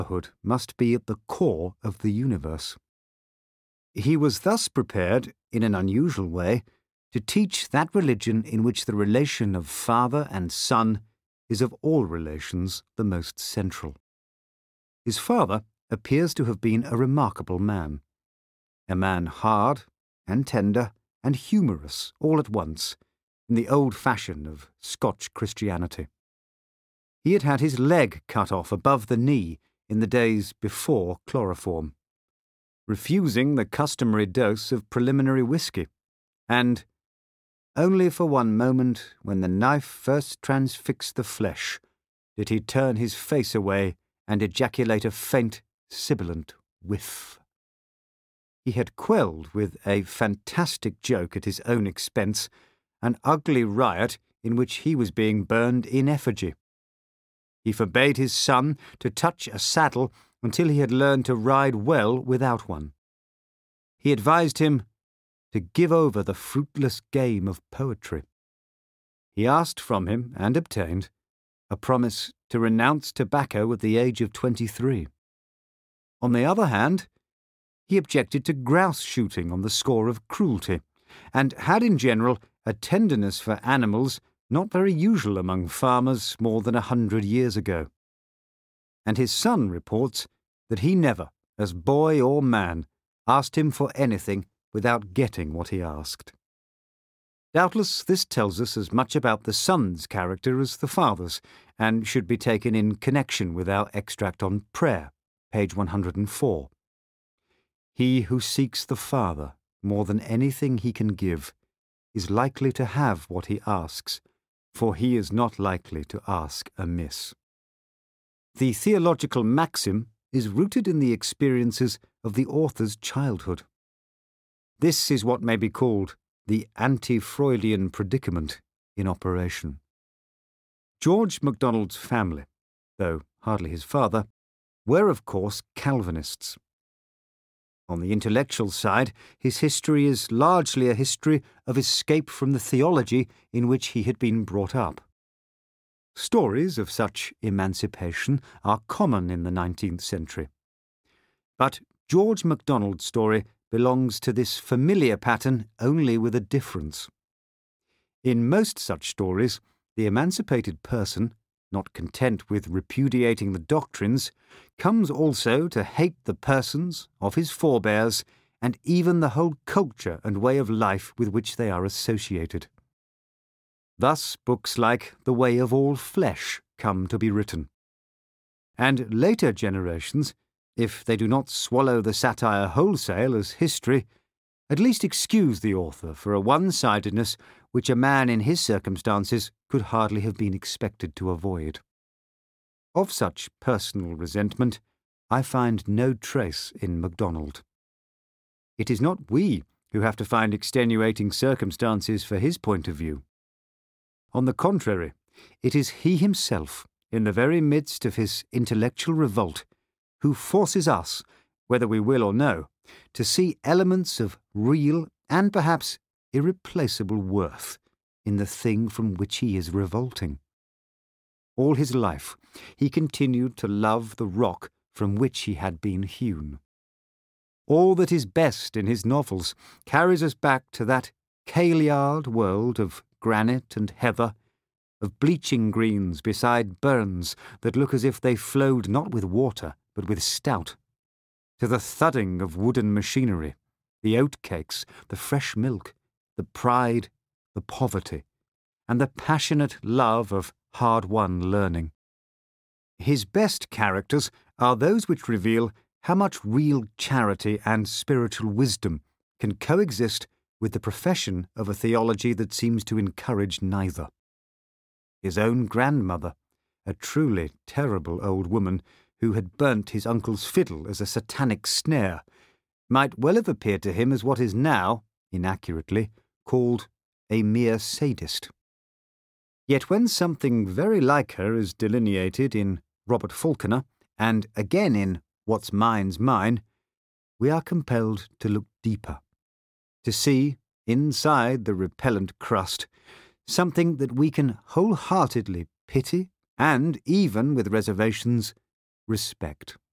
fatherhood must be at the core of the universe. He was thus prepared, in an unusual way, to teach that religion in which the relation of father and son is of all relations the most central. His father appears to have been a remarkable man, a man hard and tender and humorous all at once, in the old fashion of Scotch Christianity. He had had his leg cut off above the knee in the days before chloroform, refusing the customary dose of preliminary whisky, and only for one moment, when the knife first transfixed the flesh, did he turn his face away and ejaculate a faint, sibilant whiff. He had quelled, with a fantastic joke at his own expense, an ugly riot in which he was being burned in effigy. He forbade his son to touch a saddle until he had learned to ride well without one. He advised him to give over the fruitless game of poetry. He asked from him, and obtained, a promise to renounce tobacco at the age of 23. On the other hand, he objected to grouse shooting on the score of cruelty, and had in general a tenderness for animals not very usual among farmers more than 100 years ago. And his son reports that he never, as boy or man, asked him for anything without getting what he asked. Doubtless this tells us as much about the son's character as the father's, and should be taken in connection with our extract on prayer, page 104. He who seeks the Father more than anything he can give is likely to have what he asks, for he is not likely to ask amiss. The theological maxim is rooted in the experiences of the author's childhood. This is what may be called the anti-Freudian predicament in operation. George MacDonald's family, though hardly his father, were of course Calvinists. On the intellectual side, his history is largely a history of escape from the theology in which he had been brought up. Stories of such emancipation are common in the 19th century. But George MacDonald's story belongs to this familiar pattern only with a difference. In most such stories, the emancipated person, not content with repudiating the doctrines, comes also to hate the persons of his forebears and even the whole culture and way of life with which they are associated. Thus books like The Way of All Flesh come to be written. And later generations, if they do not swallow the satire wholesale as history, at least excuse the author for a one-sidedness which a man in his circumstances could hardly have been expected to avoid. Of such personal resentment, I find no trace in MacDonald. It is not we who have to find extenuating circumstances for his point of view. On the contrary, it is he himself, in the very midst of his intellectual revolt, who forces us, whether we will or no, to see elements of real and perhaps irreplaceable worth in the thing from which he is revolting. All his life he continued to love the rock from which he had been hewn. All that is best in his novels carries us back to that Kailyard world of granite and heather, of bleaching greens beside burns that look as if they flowed not with water but with stout, to the thudding of wooden machinery, the oatcakes, the fresh milk, the pride, the poverty, and the passionate love of hard-won learning. His best characters are those which reveal how much real charity and spiritual wisdom can coexist with the profession of a theology that seems to encourage neither. His own grandmother, a truly terrible old woman who had burnt his uncle's fiddle as a satanic snare, might well have appeared to him as what is now, inaccurately, called a mere sadist. Yet when something very like her is delineated in Robert Falconer, and again in What's Mine's Mine, we are compelled to look deeper, to see, inside the repellent crust, something that we can wholeheartedly pity and, even with reservations, respect.